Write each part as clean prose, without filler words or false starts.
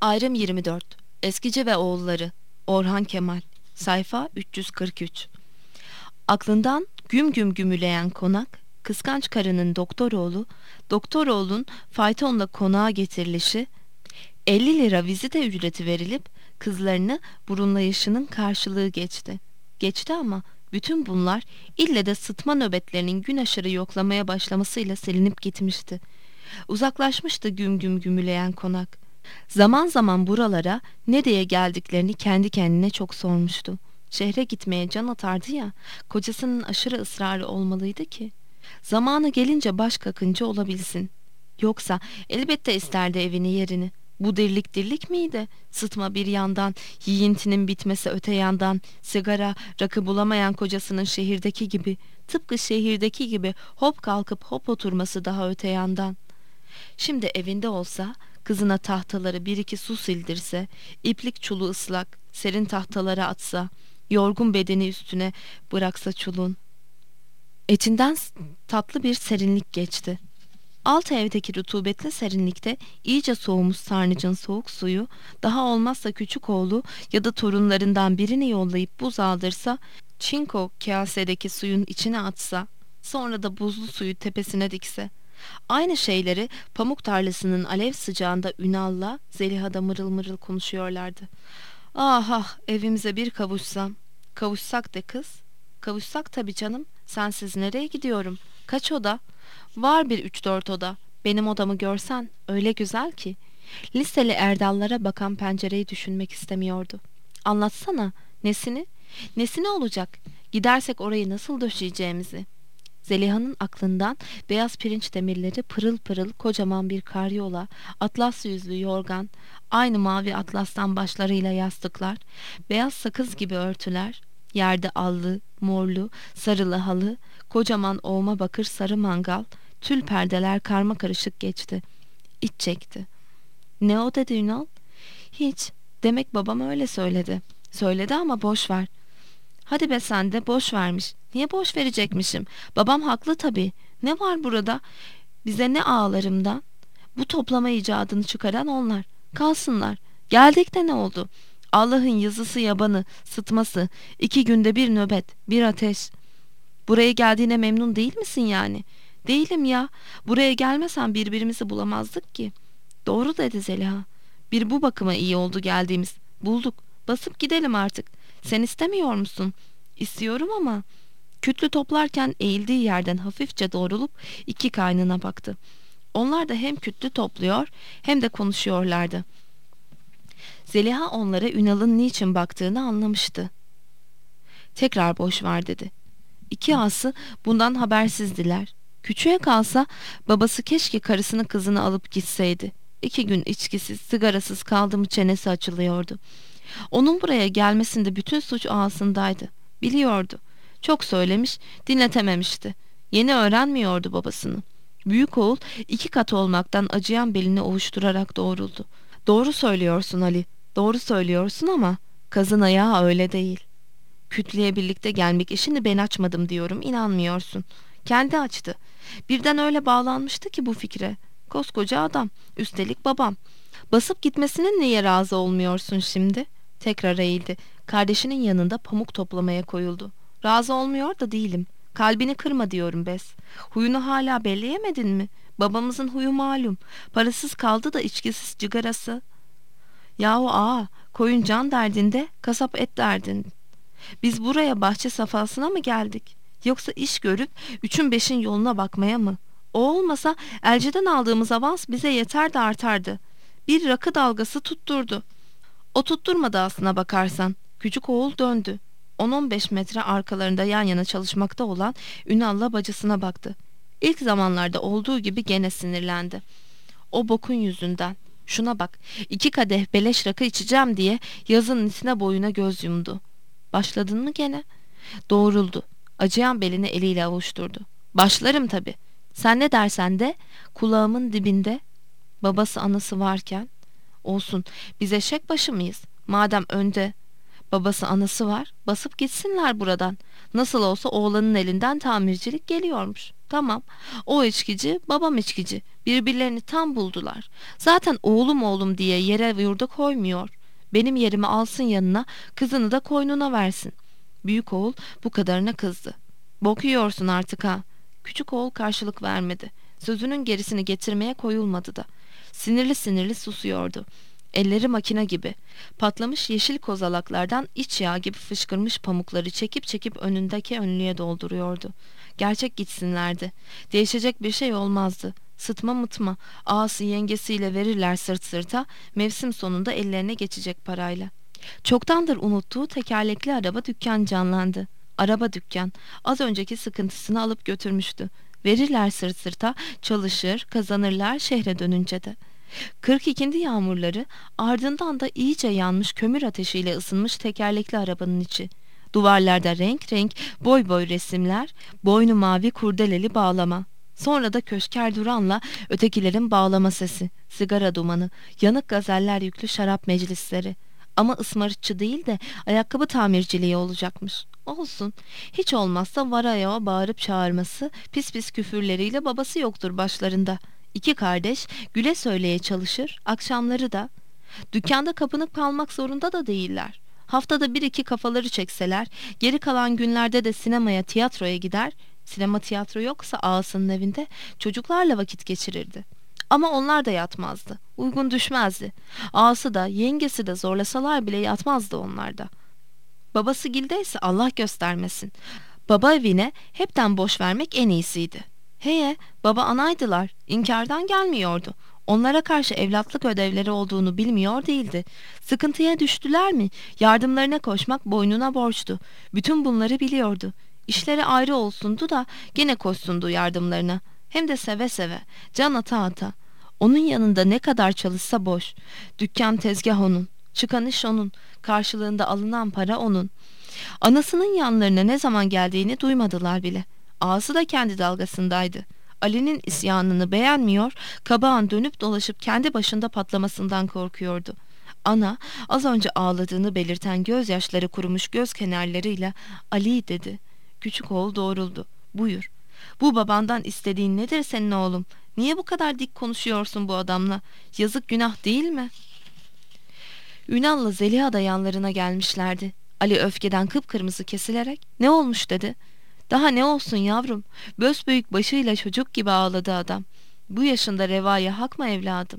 Ayrım 24. Eskici ve Oğulları. Orhan Kemal. Sayfa 343. Aklından güm güm gümüleyen konak, kıskanç karının Doktoroğlun faytonla konağa getirilişi, 50 lira vizite ücreti verilip kızlarını burunlayışının karşılığı geçti. Geçti ama bütün bunlar ille de sıtma nöbetlerinin gün aşırı yoklamaya başlamasıyla silinip gitmişti. Uzaklaşmıştı güm güm gümüleyen konak. Zaman zaman buralara ne diye geldiklerini kendi kendine çok sormuştu. Şehre gitmeye can atardı ya, kocasının aşırı ısrarı olmalıydı ki. Zamanı gelince baş kakınca olabilsin. Yoksa elbette isterdi evini yerini. Bu dirlik miydi? Sıtma bir yandan, yiyintinin bitmesi öte yandan, sigara, rakı bulamayan kocasının şehirdeki gibi, tıpkı şehirdeki gibi hop kalkıp hop oturması daha öte yandan. Şimdi evinde olsa, kızına tahtaları bir iki su sildirse, iplik çulu ıslak, serin tahtalara atsa, yorgun bedeni üstüne bıraksa çulun. Etinden tatlı bir serinlik geçti. Alt evdeki rutubetli serinlikte iyice soğumuş sarnıcın soğuk suyu, daha olmazsa küçük oğlu ya da torunlarından birini yollayıp buz aldırsa, çinko kasedeki suyun içine atsa, sonra da buzlu suyu tepesine dikse. Aynı şeyleri pamuk tarlasının alev sıcağında Ünal'la Zeliha da mırıl mırıl konuşuyorlardı. Ah ah, evimize bir kavuşsam. Kavuşsak de kız. Kavuşsak tabii canım. Sensiz nereye gidiyorum? Kaç oda? Var bir 3-4 oda. Benim odamı görsen öyle güzel ki. Liseli erdallara bakan pencereyi düşünmek istemiyordu. Anlatsana. Nesini? Nesine olacak? Gidersek orayı nasıl döşeyeceğimizi. Zeliha'nın aklından beyaz pirinç demirleri pırıl pırıl kocaman bir karyola, atlas yüzlü yorgan, aynı mavi atlastan başlarıyla yastıklar, beyaz sakız gibi örtüler, yerde allı, morlu, sarılı halı, kocaman oğma bakır sarı mangal, tül perdeler karma karışık geçti. İç çekti. Ne o dedi Ünal? Hiç. Demek babam öyle söyledi. Söyledi ama boş ver. Hadi be sen de boş vermiş. Niye boş verecekmişim? Babam haklı tabii. Ne var burada? Bize ne ağlarımdan? Bu toplama icadını çıkaran onlar. Kalsınlar. Geldik de ne oldu? Allah'ın yazısı yabanı, sıtması, 2 günde bir nöbet, bir ateş. Buraya geldiğine memnun değil misin yani? Değilim ya. Buraya gelmesen birbirimizi bulamazdık ki. Doğru dedi Zeliha. Bir bu bakıma iyi oldu geldiğimiz. Bulduk. Basıp gidelim artık. Sen istemiyor musun? İstiyorum ama. Kütlü toplarken eğildiği yerden hafifçe doğrulup 2 kaynına baktı. Onlar da hem kütlü topluyor hem de konuşuyorlardı. Zeliha onlara Ünal'ın niçin baktığını anlamıştı. Tekrar boş ver dedi. 2 ası bundan habersizdiler. Küçüğe kalsa babası keşke karısını kızını alıp gitseydi. 2 gün içkisiz, sigarasız kaldı mı çenesi açılıyordu. Onun buraya gelmesinde bütün suç ağasındaydı. Biliyordu. Çok söylemiş, dinletememişti. Yeni öğrenmiyordu babasını. Büyük oğul 2 kat olmaktan acıyan belini ovuşturarak doğruldu. Doğru söylüyorsun Ali, doğru söylüyorsun ama kazın ayağı öyle değil. Kütleye birlikte gelmek işini ben açmadım diyorum, inanmıyorsun. Kendi açtı. Birden öyle bağlanmıştı ki bu fikre. Koskoca adam, üstelik babam. Basıp gitmesinin niye razı olmuyorsun şimdi? Tekrar eğildi. Kardeşinin yanında pamuk toplamaya koyuldu. Razı olmuyor da değilim. Kalbini kırma diyorum Bes. Huyunu hala belleyemedin mi? Babamızın huyu malum. Parasız kaldı da içkisiz cigarası. Yahu ağa, koyun can derdinde, kasap et derdin. Biz buraya bahçe safhasına mı geldik? Yoksa iş görüp 3'ün 5'in yoluna bakmaya mı? O olmasa elciden aldığımız avans bize yeter de artardı. Bir rakı dalgası tutturdu. O tutturmadı aslına bakarsan. Küçük oğul döndü. 10-15 metre arkalarında yan yana çalışmakta olan Ünal'la bacısına baktı. İlk zamanlarda olduğu gibi gene sinirlendi. O bokun yüzünden. Şuna bak, 2 kadeh beleş rakı içeceğim diye yazın nisine boyuna göz yumdu. Başladın mı gene? Doğruldu. Acıyan belini eliyle avuşturdu. Başlarım tabii. Sen ne dersen de kulağımın dibinde. Babası anası varken. Olsun, biz eşek başı mıyız? Madem önde babası anası var, basıp gitsinler buradan. Nasıl olsa oğlanın elinden tamircilik geliyormuş. Tamam, o içkici, babam içkici. Birbirlerini tam buldular. Zaten oğlum oğlum diye yere yurda koymuyor. Benim yerimi alsın yanına, kızını da koynuna versin. Büyük oğul bu kadarına kızdı. Bok yiyorsun artık ha. Küçük oğul karşılık vermedi. Sözünün gerisini getirmeye koyulmadı da. Sinirli sinirli susuyordu. Elleri makine gibi. Patlamış yeşil kozalaklardan iç yağ gibi fışkırmış pamukları çekip çekip önündeki önlüğe dolduruyordu. Gerçek gitsinlerdi. Değişecek bir şey olmazdı. Sıtma mıtma, ağası yengesiyle verirler sırt sırta, mevsim sonunda ellerine geçecek parayla. Çoktandır unuttuğu tekerlekli araba dükkan canlandı. Araba dükkan, az önceki sıkıntısını alıp götürmüştü. Verirler sırt sırta, çalışır, kazanırlar şehre dönünce de. 42'indi yağmurları, ardından da iyice yanmış kömür ateşiyle ısınmış tekerlekli arabanın içi. Duvarlarda renk renk boy boy resimler, boynu mavi kurdeleli bağlama. Sonra da Köşker Duran'la ötekilerin bağlama sesi, sigara dumanı, yanık gazeller yüklü şarap meclisleri. Ama ısmarıtçı değil de ayakkabı tamirciliği olacakmış. Olsun. Hiç olmazsa var ayağa bağırıp çağırması, pis pis küfürleriyle babası yoktur başlarında. İki kardeş güle söyleye çalışır, akşamları da. Dükkanda kapınıp kalmak zorunda da değiller. Haftada bir iki kafaları çekseler, geri kalan günlerde de sinemaya, tiyatroya gider. Sinema tiyatro yoksa ağasının evinde çocuklarla vakit geçirirdi. Ama onlar da yatmazdı. Uygun düşmezdi. Ağası da yengesi de zorlasalar bile yatmazdı onlar da. Babası gildeyse Allah göstermesin. Baba evine hepten boş vermek en iyisiydi. Heye, baba anaydılar. İnkardan gelmiyordu. Onlara karşı evlatlık ödevleri olduğunu bilmiyor değildi. Sıkıntıya düştüler mi? Yardımlarına koşmak boynuna borçtu. Bütün bunları biliyordu. İşleri ayrı olsundu da gene koşsundu yardımlarına. Hem de seve seve, can ata ata. Onun yanında ne kadar çalışsa boş. Dükkan tezgah onun, çıkan iş onun, karşılığında alınan para onun. Anasının yanlarına ne zaman geldiğini duymadılar bile. Ağası da kendi dalgasındaydı. Ali'nin isyanını beğenmiyor, kabağın dönüp dolaşıp kendi başında patlamasından korkuyordu. Ana, az önce ağladığını belirten gözyaşları kurumuş göz kenarlarıyla Ali dedi. Küçük oğul doğruldu. Buyur. Bu babandan istediğin nedir senin oğlum? Niye bu kadar dik konuşuyorsun bu adamla? Yazık günah değil mi? Ünal'la Zeliha da yanlarına gelmişlerdi. Ali öfkeden kıpkırmızı kesilerek ne olmuş dedi. Daha ne olsun yavrum? Büyük başıyla çocuk gibi ağladı adam. Bu yaşında revaya hak mı evladım?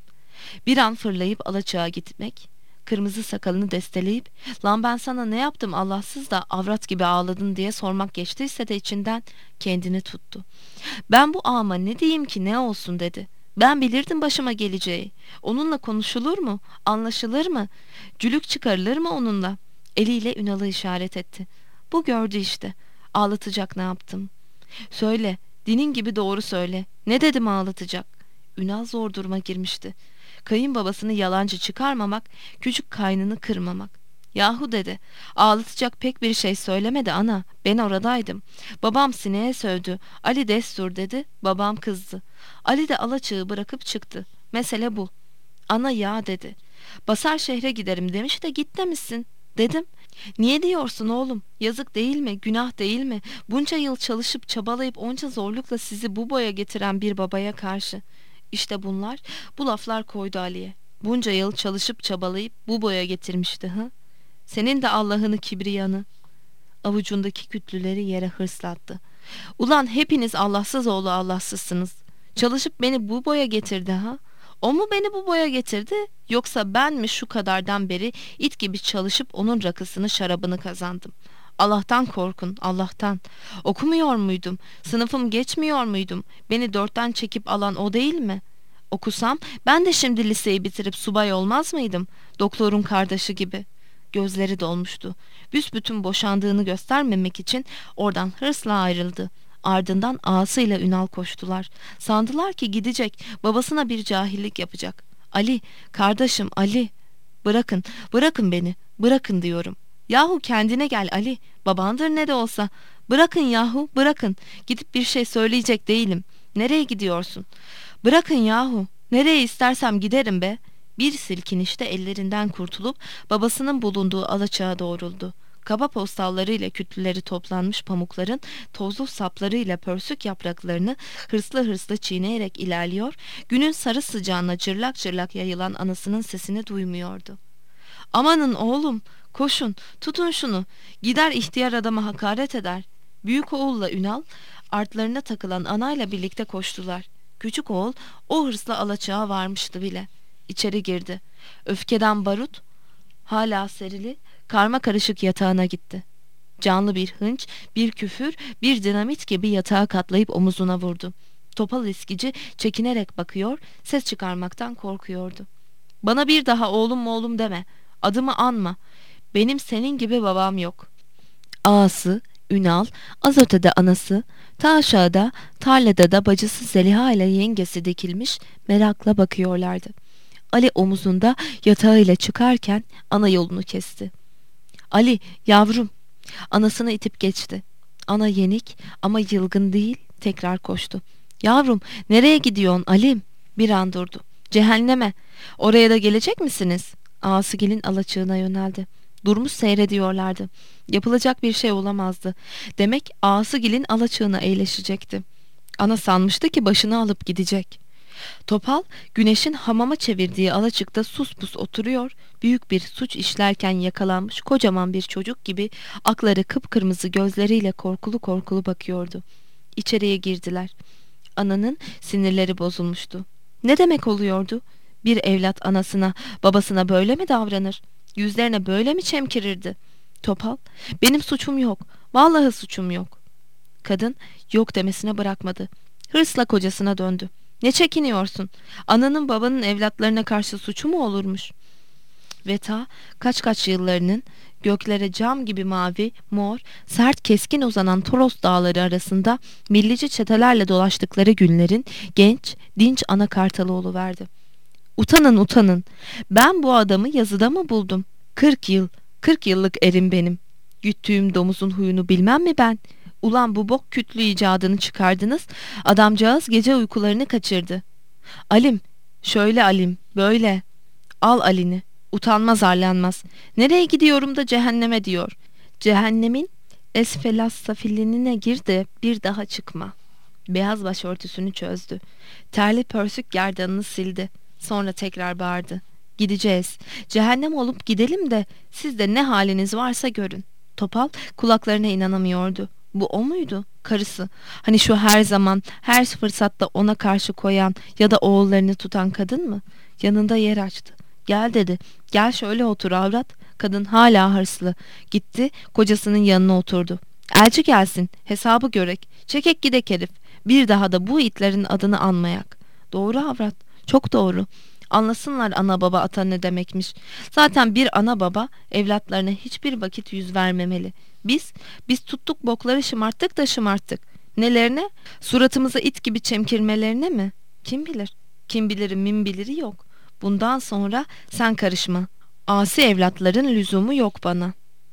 Bir an fırlayıp alaçağa gitmek, kırmızı sakalını desteleyip lan ben sana ne yaptım Allahsız da avrat gibi ağladın diye sormak geçtiyse de içinden kendini tuttu. Ben bu ağama ne diyeyim ki ne olsun dedi. Ben bilirdim başıma geleceği. Onunla konuşulur mu? Anlaşılır mı? Cülük çıkarılır mı onunla? Eliyle Ünal'ı işaret etti. Bu gördü işte. Ağlatacak ne yaptım? Söyle, dinin gibi doğru söyle. Ne dedim ağlatacak? Ünal zor duruma girmişti. Kayınbabasını yalancı çıkarmamak, küçük kaynını kırmamak. Yahu dedi, ağlatacak pek bir şey söylemedi ana, ben oradaydım. Babam sineğe sövdü, Ali destur dedi, babam kızdı. Ali de alaçığı bırakıp çıktı. Mesele bu. Ana ya dedi. Basar şehre giderim demiş de git demişsin. Dedim. Niye diyorsun oğlum? Yazık değil mi? Günah değil mi? Bunca yıl çalışıp çabalayıp onca zorlukla sizi bu boya getiren bir babaya karşı. İşte bunlar, bu laflar koydu Ali'ye. Bunca yıl çalışıp çabalayıp bu boya getirmişti hı? Senin de Allah'ını kibriyanı. Avucundaki kütlüleri yere hırslattı. Ulan hepiniz Allahsız oğlu Allahsızsınız. Çalışıp beni bu boya getirdi ha? O mu beni bu boya getirdi? Yoksa ben mi şu kadardan beri it gibi çalışıp onun rakısını şarabını kazandım? Allah'tan korkun, Allah'tan. Okumuyor muydum? Sınıfım geçmiyor muydum? Beni dörtten çekip alan o değil mi? Okusam ben de şimdi liseyi bitirip subay olmaz mıydım? Doktorun kardeşi gibi. Gözleri dolmuştu. Büsbütün boşandığını göstermemek için oradan hırsla ayrıldı. Ardından ağasıyla Ünal koştular. Sandılar ki gidecek, babasına bir cahillik yapacak. Ali, kardeşim Ali. Bırakın, bırakın beni, bırakın diyorum. Yahu kendine gel Ali, babandır ne de olsa. Bırakın yahu, bırakın. Gidip bir şey söyleyecek değilim. Nereye gidiyorsun? Bırakın yahu, nereye istersem giderim be. Bir silkinişte ellerinden kurtulup babasının bulunduğu alaçağa doğruldu. Kaba postallarıyla kütlüleri toplanmış pamukların tozlu saplarıyla pörsük yapraklarını hırslı hırslı çiğneyerek ilerliyor, günün sarı sıcağına cırlak cırlak yayılan anasının sesini duymuyordu. "Amanın oğlum, koşun, tutun şunu, gider ihtiyar adama hakaret eder." Büyük oğulla Ünal, artlarına takılan anayla birlikte koştular. Küçük oğul o hırsla alaçağa varmıştı bile. İçeri girdi. Öfkeden barut, hala serili, karma karışık yatağına gitti. Canlı bir hınç, bir küfür, bir dinamit gibi yatağı katlayıp omuzuna vurdu. Topal eskici çekinerek bakıyor, ses çıkarmaktan korkuyordu. "Bana bir daha oğlum oğlum deme. Adımı anma. Benim senin gibi babam yok." Ağası, Ünal, az ötede anası, ta aşağıda tarlada da bacısı Zeliha ile yengesi dikilmiş merakla bakıyorlardı. Ali omuzunda yatağıyla çıkarken ana yolunu kesti. "Ali, yavrum!" Anasını itip geçti. Ana yenik ama yılgın değil, tekrar koştu. "Yavrum, nereye gidiyorsun Ali'm?" Bir an durdu. "Cehenneme. Oraya da gelecek misiniz?" Ağasıgil'in alaçığına yöneldi. Durmuş seyrediyorlardı. Yapılacak bir şey olamazdı. Demek Ağasıgil'in alaçığına eğleşecekti. Ana sanmıştı ki başını alıp gidecek. Topal, güneşin hamama çevirdiği alaçıkta sus pus oturuyor, büyük bir suç işlerken yakalanmış kocaman bir çocuk gibi akları kıpkırmızı gözleriyle korkulu korkulu bakıyordu. İçeriye girdiler. Ananın sinirleri bozulmuştu. Ne demek oluyordu? Bir evlat anasına, babasına böyle mi davranır? Yüzlerine böyle mi çemkirirdi? Topal, "Benim suçum yok. Vallahi suçum yok." Kadın yok demesine bırakmadı. Hırsla kocasına döndü. "Ne çekiniyorsun? Ananın babanın evlatlarına karşı suçu mu olurmuş?" Ve ta kaç yıllarının göklere cam gibi mavi, mor, sert keskin uzanan Toros dağları arasında millici çetelerle dolaştıkları günlerin genç, dinç ana kartalı oluverdi. "Utanın utanın. Ben bu adamı yazıda mı buldum? 40 yıllık erim benim. Güttüğüm domuzun huyunu bilmem mi ben? Ulan bu bok kütlü icadını çıkardınız. Adamcağız gece uykularını kaçırdı. Alim, şöyle Alim, böyle. Al Ali'ni. Utanmaz arlanmaz. Nereye gidiyorum da cehenneme diyor. Cehennemin esfelas safilinine gir de bir daha çıkma." Beyaz başörtüsünü çözdü. Terli pörsük gerdanını sildi. Sonra tekrar bağırdı. "Gideceğiz. Cehennem olup gidelim de siz de ne haliniz varsa görün." Topal kulaklarına inanamıyordu. Bu o muydu? Karısı. Hani şu her zaman, her fırsatta ona karşı koyan ya da oğullarını tutan kadın mı? Yanında yer açtı. "Gel," dedi. "Gel şöyle otur avrat." Kadın hala hırslı. Gitti, kocasının yanına oturdu. "Elçi gelsin, hesabı görek. Çekek gidek herif. Bir daha da bu itlerin adını anmayak." "Doğru avrat, çok doğru. Anlasınlar ana baba ata ne demekmiş. Zaten bir ana baba evlatlarına hiçbir vakit yüz vermemeli. Biz tuttuk bokları şımarttık da şımarttık. Nelerine? Suratımıza it gibi çemkirmelerine mi? Kim bilir? Kim biliri min biliri yok. Bundan sonra sen karışma. Asi evlatların lüzumu yok bana."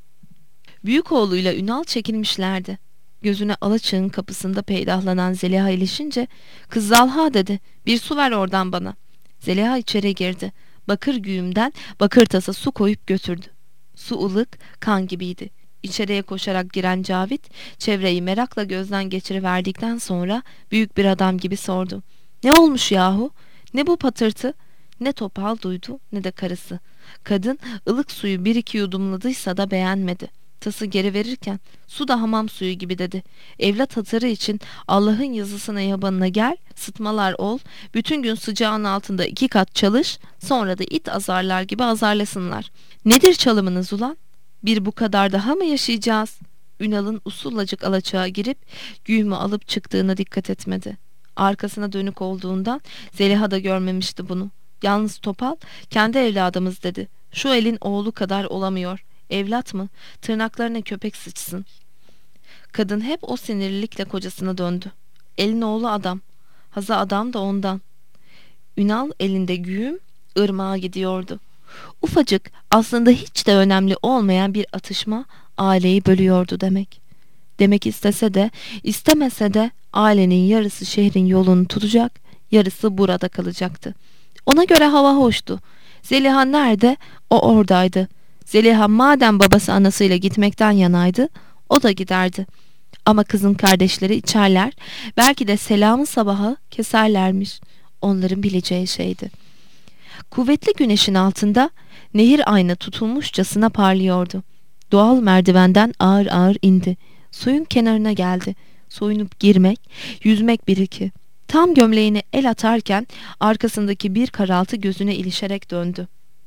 Büyük oğluyla Ünal çekilmişlerdi. Gözüne alaçığın kapısında peydahlanan Zeliha ilişince "Kız Zalha," dedi, "bir su ver oradan bana." Zeliha içeri girdi. Bakır güğümden bakır tasa su koyup götürdü. Su ılık, kan gibiydi. İçeriye koşarak giren Cavit çevreyi merakla gözden geçiriverdikten sonra büyük bir adam gibi sordu. "Ne olmuş yahu? Ne bu patırtı?" Ne Topal duydu ne de karısı. Kadın ılık suyu bir iki yudumladıysa da beğenmedi. Tası geri verirken "Su da hamam suyu gibi," dedi. "Evlat hatırı için Allah'ın yazısına yabanına gel, sıtmalar ol, bütün gün sıcağın altında 2 kat çalış, sonra da it azarlar gibi azarlasınlar. Nedir çalımınız ulan? Bir bu kadar daha mı yaşayacağız?" Ünal'ın usullacık alaçağa girip güğümü alıp çıktığına dikkat etmedi. Arkasına dönük olduğundan Zeliha da görmemişti bunu. Yalnız Topal "Kendi evladımız," dedi. "Şu elin oğlu kadar olamıyor. Evlat mı? Tırnaklarına köpek sıçsın." Kadın hep o sinirlilikle kocasına döndü. "Elin oğlu adam. Haza adam da ondan." Ünal elinde güğüm ırmağa gidiyordu. Ufacık, aslında hiç de önemli olmayan bir atışma aileyi bölüyordu demek. Demek istese de istemese de ailenin yarısı şehrin yolunu tutacak, yarısı burada kalacaktı. Ona göre hava hoştu. Zeliha nerede? O oradaydı. Zeliha madem babası anasıyla gitmekten yanaydı, o da giderdi. Ama kızın kardeşleri içerler, belki de selamı sabahı keserlermiş. Onların bileceği şeydi. Kuvvetli güneşin altında nehir ayna tutulmuşçasına parlıyordu. Doğal merdivenden ağır ağır indi. Suyun kenarına geldi. Soyunup girmek, yüzmek bir iki. Tam gömleğine el atarken arkasındaki bir karaltı gözüne ilişerek döndü.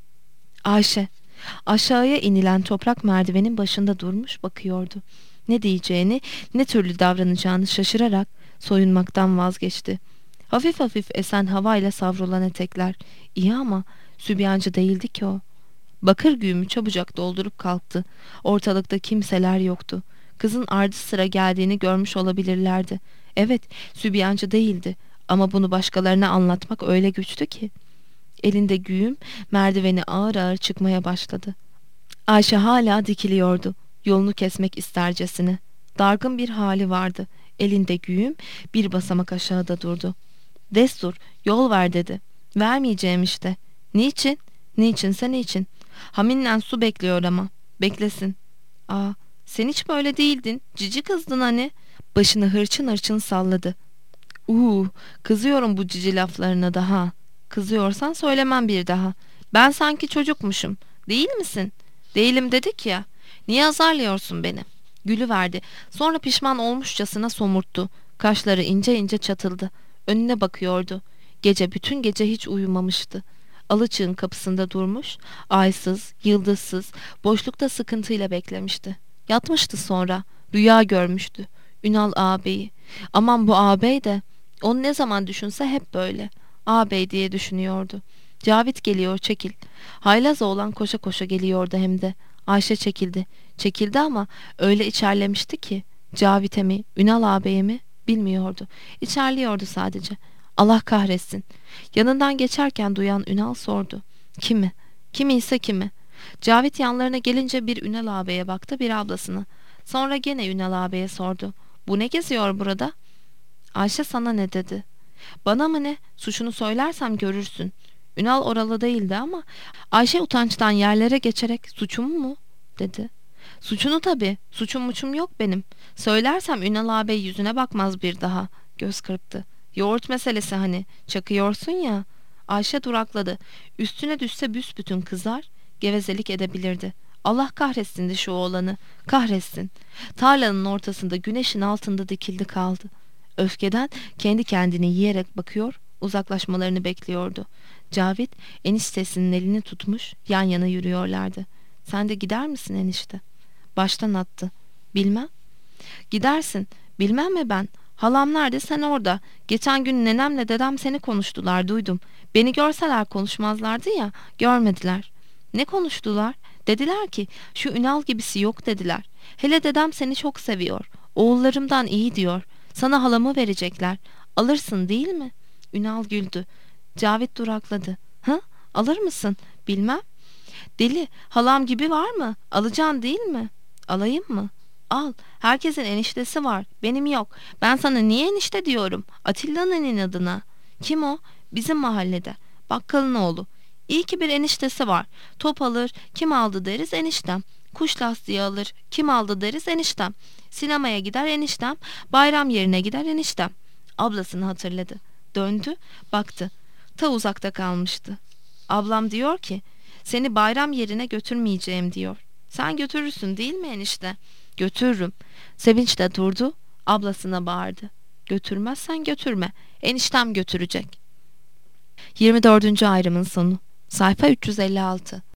Ayşe, aşağıya inilen toprak merdivenin başında durmuş bakıyordu. Ne diyeceğini, ne türlü davranacağını şaşırarak soyunmaktan vazgeçti. Hafif hafif esen havayla savrulan etekler. İyi ama sübyancı değildi ki o. Bakır güğümü çabucak doldurup kalktı. Ortalıkta kimseler yoktu. Kızın ardı sıra geldiğini görmüş olabilirlerdi. Evet, sübyancı değildi ama bunu başkalarına anlatmak öyle güçtü ki. Elinde güğüm merdiveni ağır ağır çıkmaya başladı. Ayşe hala dikiliyordu. Yolunu kesmek istercesine. Dargın bir hali vardı. Elinde güğüm bir basamak aşağıda durdu. Destur, yol ver dedi. Vermeyeceğim işte. Niçin? Niçinse niçin? Haminden su bekliyor ama. Beklesin. Aa, sen hiç böyle değildin. Cici kızdın hani. Başını hırçın hırçın salladı. Kızıyorum bu cici laflarına daha. Kızıyorsan söylemem bir daha. Ben sanki çocukmuşum. Değil misin? Değilim dedik ya. Niye azarlıyorsun beni? Gülüverdi. Sonra pişman olmuşçasına somurttu. Kaşları ince ince çatıldı. Önüne bakıyordu. Gece bütün gece hiç uyumamıştı. Alıçığın kapısında durmuş, aysız, yıldızsız, boşlukta sıkıntıyla beklemişti. Yatmıştı sonra. Rüya görmüştü. Ünal ağabeyi. Aman bu ağabey de. Onu ne zaman düşünse hep böyle. Ağabey diye düşünüyordu. Cavit geliyor, çekil. Haylaz oğlan koşa koşa geliyordu hem de. Ayşe çekildi. Çekildi ama öyle içerlemişti ki. Cavit'e mi, Ünal ağabeye mi bilmiyordu. İçerliyordu sadece. Allah kahretsin. Yanından geçerken duyan Ünal sordu. Kimi? Kimi ise kimi? Cavit yanlarına gelince bir Ünal ağabeye baktı, bir ablasına. Sonra gene Ünal ağabeye sordu. Bu ne geziyor burada? Ayşe sana ne dedi? Bana mı ne? Suçunu söylersem görürsün. Ünal oralı değildi ama Ayşe utançtan yerlere geçerek suçum mu? dedi. Suçunu tabii. Suçum muçum yok benim. Söylersem Ünal ağabey yüzüne bakmaz bir daha. Göz kırptı. Yoğurt meselesi hani. Çakıyorsun ya. Ayşe durakladı. Üstüne düşse büsbütün kızar, gevezelik edebilirdi. Allah kahretsin de şu oğlanı. Kahretsin. Tarlanın ortasında güneşin altında dikildi kaldı. Öfkeden kendi kendini yiyerek bakıyor, uzaklaşmalarını bekliyordu. Cavit eniştesinin elini tutmuş, yan yana yürüyorlardı. Sen de gider misin enişte? Baştan attı. Bilmem. Gidersin. Bilmem mi ben? Halam nerede, sen orada. Geçen gün nenemle dedem seni konuştular, duydum. Beni görseler konuşmazlardı ya, görmediler. Ne konuştular? Dediler ki şu Ünal gibisi yok dediler. Hele dedem seni çok seviyor. Oğullarımdan iyi diyor. Sana halamı verecekler. Alırsın değil mi? Ünal güldü. Cavit durakladı. Hı? Alır mısın? Bilmem. Deli, halam gibi var mı? Alacaksın değil mi? Alayım mı? Al. Herkesin eniştesi var. Benim yok. Ben sana niye enişte diyorum? Atilla'nın adına. Kim o? Bizim mahallede. Bakkalın oğlu. İyi ki bir eniştesi var. Top alır. Kim aldı deriz eniştem. Kuş lastiği alır. Kim aldı deriz eniştem. Sinemaya gider eniştem. Bayram yerine gider eniştem. Ablasını hatırladı. Döndü, baktı. Ta uzakta kalmıştı. Ablam diyor ki, seni bayram yerine götürmeyeceğim diyor. Sen götürürsün değil mi enişte? Götürürüm. Sevinç de durdu, ablasına bağırdı. Götürmezsen götürme. Eniştem götürecek. 24. ayrımın sonu. Sayfa 356.